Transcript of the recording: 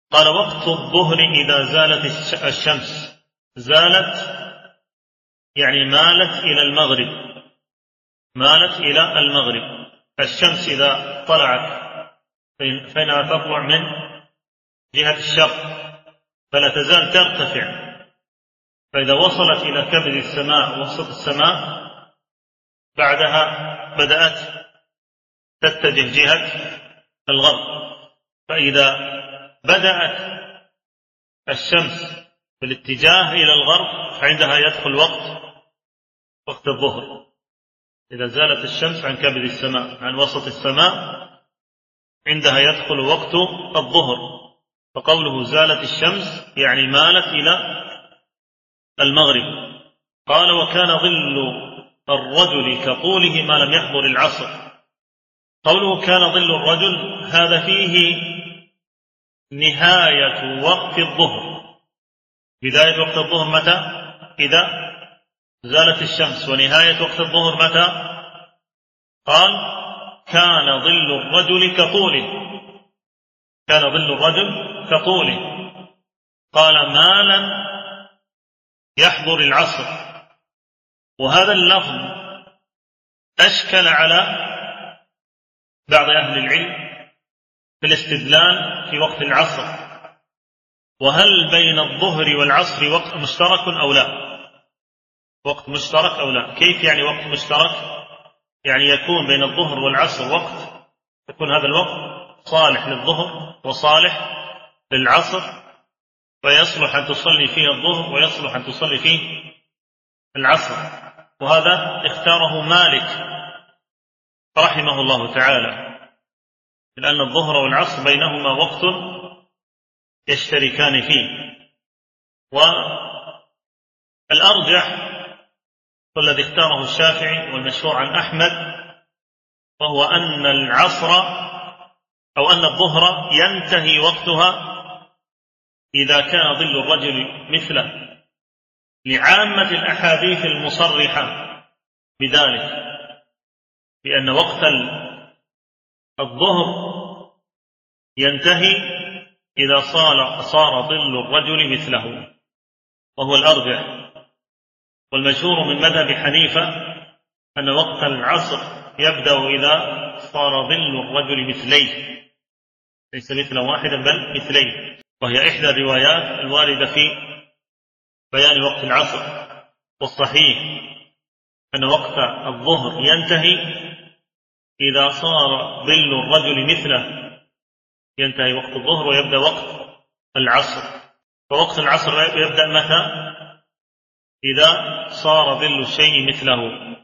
قال وقت الظهر إذا زالت الشمس. زالت يعني مالت إلى المغرب، مالت إلى المغرب. الشمس إذا طلعت فإنها تطلع من جهة الشرق فلا تزال ترتفع، فإذا وصلت إلى كبد السماء وسط السماء بعدها بدأت تتجه جهة الغرب. فإذا بدأت الشمس بالاتجاه إلى الغرب فعندها يدخل وقت الظهر. إذا زالت الشمس عن كبد السماء عن وسط السماء عندها يدخل وقت الظهر. فقوله زالت الشمس يعني مالت إلى المغرب. قال وكان ظل الرجل كطوله ما لم يحضر العصر. قوله كان ظل الرجل هذا فيه نهاية وقت الظهر. بداية وقت الظهر متى؟ إذا زالت الشمس. ونهاية وقت الظهر متى؟ قال كان ظل الرجل كطوله، كان ظل الرجل كطوله. قال ما لم يحضر العصر. وهذا اللفظ أشكل على بعض أهل العلم في الاستدلال في وقت العصر، وهل بين الظهر والعصر وقت مشترك أو لا؟ وقت مشترك أو لا؟ كيف يعني وقت مشترك؟ يعني يكون بين الظهر والعصر وقت، يكون هذا الوقت صالح للظهر وصالح للعصر، فيصلح أن تصلي فيه الظهر ويصلح أن تصلي فيه العصر. وهذا اختاره مالك رحمه الله تعالى، لأن الظهر والعصر بينهما وقت يشتركان فيه. والأرجح والذي اختاره الشافعي والمشهور عن أحمد وهو أن العصر أو أن الظهر ينتهي وقتها إذا كان ظل الرجل مثله، لعامة الأحاديث المصرحة بذلك، لأن وقت الظهر ينتهي إذا صار ظل الرجل مثله، وهو الأرجح. والمشهور من مذهب حنيفة أن وقت العصر يبدأ إذا صار ظل الرجل مثليه، ليس مثلا واحدا بل مثليه، وهي إحدى الروايات الواردة في بيان وقت العصر. والصحيح أن وقت الظهر ينتهي إذا صار ظل الرجل مثله، ينتهي وقت الظهر ويبدأ وقت العصر. فوقت العصر يبدأ متى؟ إذا صار ظل الشيء مثله.